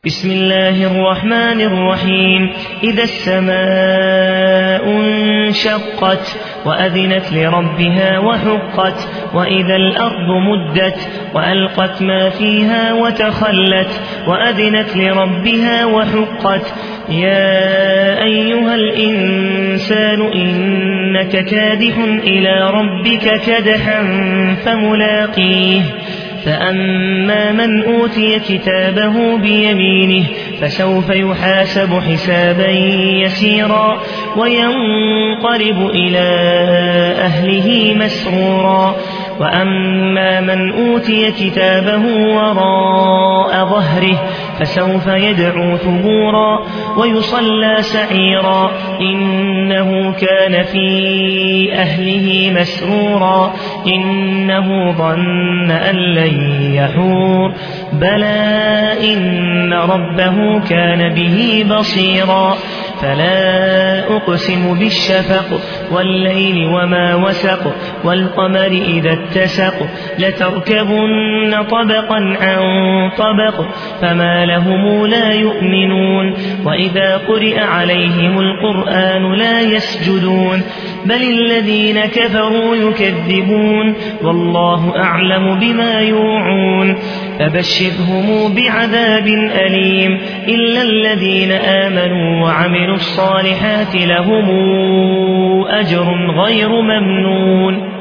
بسم الله الرحمن الرحيم. إذا السماء انشقت وأذنت لربها وحقت وإذا الأرض مدت وألقت ما فيها وتخلت وأذنت لربها وحقت. يا أيها الإنسان إنك كادح إلى ربك كدحا فملاقيه. فأما من أوتي كتابه بيمينه فسوف يحاسب حسابا يسيرا وينقلب إلى أهله مسرورا. وأما من أوتي كتابه وراء ظهره فسوف يدعو ثبورا ويصلى سعيرا إنه كان في أهله مسرورا إنه ظن أن لن يحور بلى إن ربه كان به بصيرا. فلا أقسم بالشفق والليل وما وسق والقمر إذا اتسق لتركبن طبقا عن طبق فما لهم لا يؤمنون. وإذا قرئ عليهم القرآن لا يسجدون بل الذين كفروا يكذبون والله أعلم بما يوعون. فبشرهم بعذاب أليم إلا الذين آمنوا وعملوا الصالحات لهم أجر غير ممنون.